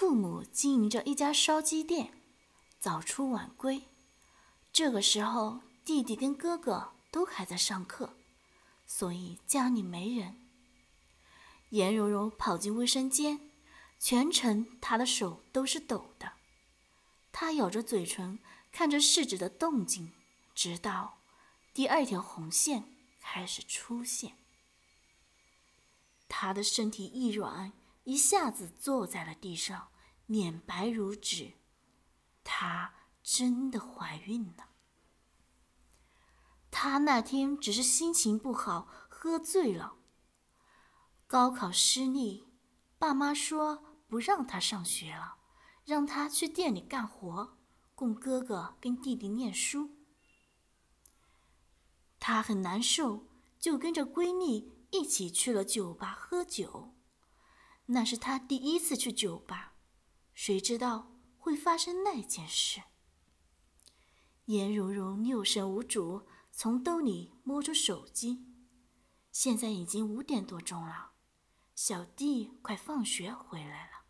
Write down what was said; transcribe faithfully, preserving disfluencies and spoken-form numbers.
父母经营着一家烧鸡店，早出晚归。这个时候，弟弟跟哥哥都还在上课，所以家里没人。颜柔柔跑进卫生间，全程她的手都是抖的。她咬着嘴唇，看着试纸的动静，直到第二条红线开始出现。她的身体一软，一下子坐在了地上，脸白如纸。她真的怀孕了。她那天只是心情不好，喝醉了。高考失利，爸妈说不让她上学了，让她去店里干活，供哥哥跟弟弟念书。她很难受，就跟着闺蜜一起去了酒吧喝酒。那是她第一次去酒吧，谁知道会发生那件事。颜柔柔六神无主，从兜里摸出手机。现在已经五点多钟了，小弟快放学回来了。